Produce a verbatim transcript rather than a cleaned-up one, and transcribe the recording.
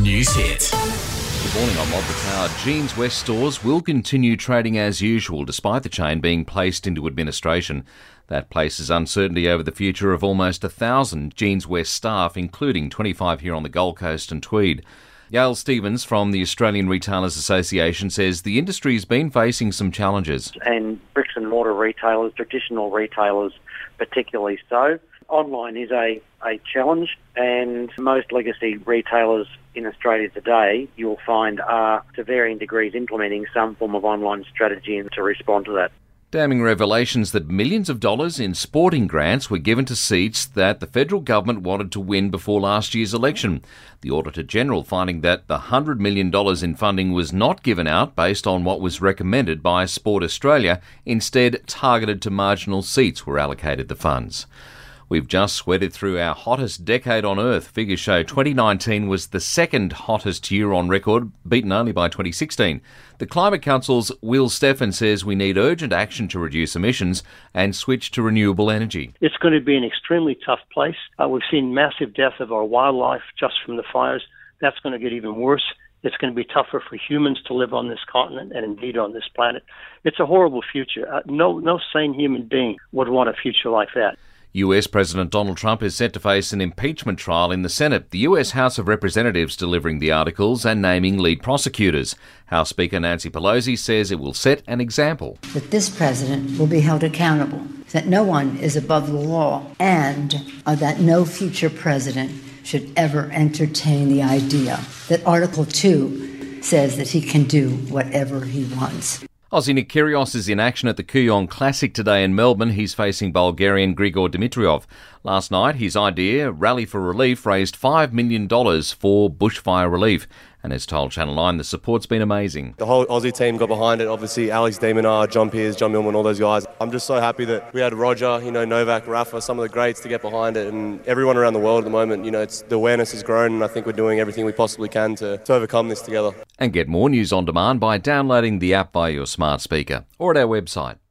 News Hit. Good morning, I'm Rob the Power. Jeans West stores will continue trading as usual despite the chain being placed into administration. That places uncertainty over the future of almost a thousand Jeans West staff, including twenty-five here on the Gold Coast and Tweed. Yael Stevens from the Australian Retailers Association says the industry's been facing some challenges. And bricks and mortar retailers, traditional retailers particularly so. Online is a, a challenge, and most legacy retailers in Australia today, you'll find, are to varying degrees implementing some form of online strategy to respond to that. Damning revelations that millions of dollars in sporting grants were given to seats that the federal government wanted to win before last year's election. The Auditor-General finding that the one hundred million dollars in funding was not given out based on what was recommended by Sport Australia. Instead, targeted to marginal seats were allocated the funds. We've just sweated through our hottest decade on Earth. Figures show twenty nineteen was the second hottest year on record, beaten only by twenty sixteen. The Climate Council's Will Steffen says we need urgent action to reduce emissions and switch to renewable energy. It's going to be an extremely tough place. Uh, we've seen massive death of our wildlife just from the fires. That's going to get even worse. It's going to be tougher for humans to live on this continent and indeed on this planet. It's a horrible future. Uh, no, no sane human being would want a future like that. U S President Donald Trump is set to face an impeachment trial in the Senate. The U S House of Representatives delivering the articles and naming lead prosecutors. House Speaker Nancy Pelosi says it will set an example. That this president will be held accountable, that no one is above the law, and uh, that no future president should ever entertain the idea that Article two says that he can do whatever he wants. Aussie Nick Kyrgios is in action at the Kooyong Classic today in Melbourne. He's facing Bulgarian Grigor Dimitrov. Last night, his idea, Rally for Relief, raised five million dollars for bushfire relief. And as told Channel nine, the support's been amazing. The whole Aussie team got behind it. Obviously, Alex de Minaur, John Peers, John Millman, all those guys. I'm just so happy that we had Roger, you know, Novak, Rafa, some of the greats to get behind it. And everyone around the world at the moment, you know, it's, the awareness has grown, and I think we're doing everything we possibly can to, to overcome this together. And get more news on demand by downloading the app via your smart speaker or at our website.